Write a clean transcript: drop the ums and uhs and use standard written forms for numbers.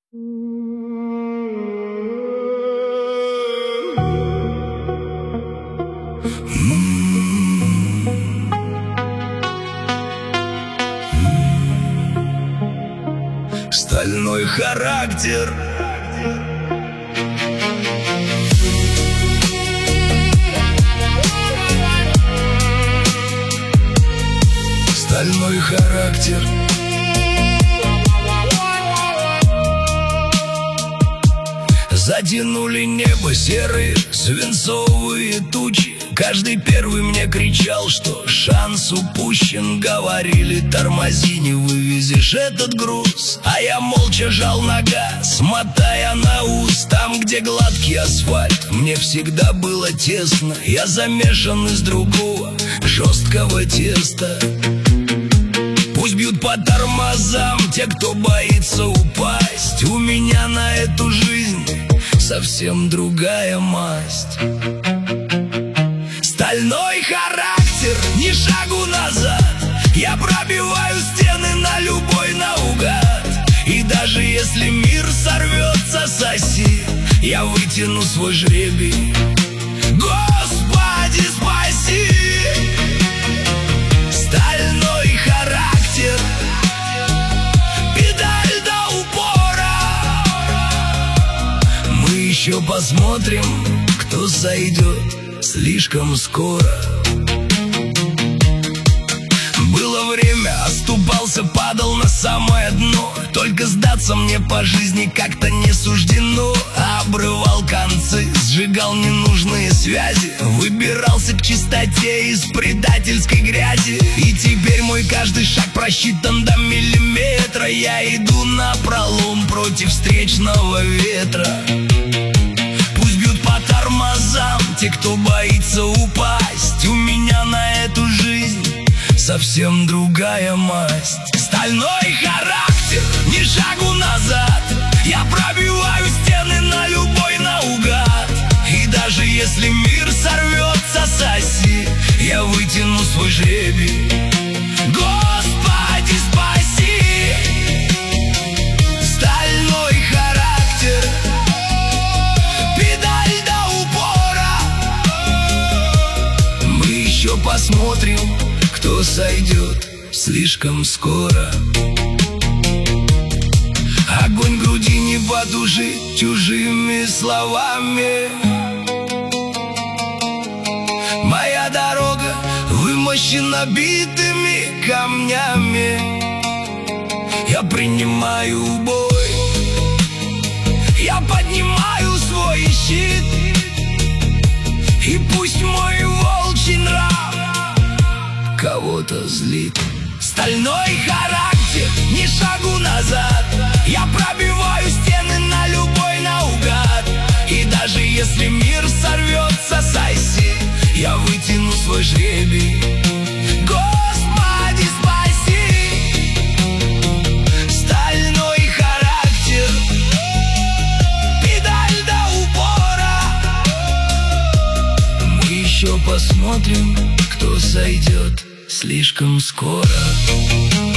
Стальной характер. Стальной характер. Затянули небо серые свинцовые тучи. Каждый первый мне кричал, что шанс упущен. Говорили: тормози, не вывезешь этот груз. А я молча жал на газ, мотая на ус. Там, где гладкий асфальт, мне всегда было тесно. Я замешан из другого жесткого теста. Пусть бьют по тормозам те, кто боится упасть. У меня на эту жизнь совсем другая масть. Стальной характер, ни шагу назад. Я пробиваю стены на любой наугад. И даже если мир сорвется, соси, я вытяну свой жребий. Господи, спаси! Стальной характер, педаль до упора. Мы еще посмотрим, кто сойдет слишком скоро. Было время, оступался, падал на самое дно. Только сдаться мне по жизни как-то не суждено. Обрывал концы, сжигал ненужные связи. Выбирался к чистоте из предательской грязи. И теперь мой каждый шаг просчитан до миллиметра. Я иду напролом против встречного ветра. Пусть бьют по тормозам те, кто боится упасть. У меня на эту жизнь совсем другая масть. Стальной характер, ни шагу назад. Я пробиваю стены на любой наугад. И даже если мир сорвется, соси, я вытяну свой жребий. Господи, спаси! Стальной характер, педаль до упора. Мы еще посмотрим, кто сойдет слишком скоро. Огонь в груди не потушить чужими словами. Моя дорога вымощена битыми камнями. Я принимаю бой, я поднимаю свой щит. И пусть мой волчий нрав кого-то злит. Стальной характер, ни шагу назад. Я пробиваю стены на любой наугад. И даже если мир сорвется, соси, я вытяну свой жребий. Господи, спаси! Стальной характер, педаль до упора. Мы еще посмотрим, кто сойдет слишком скоро.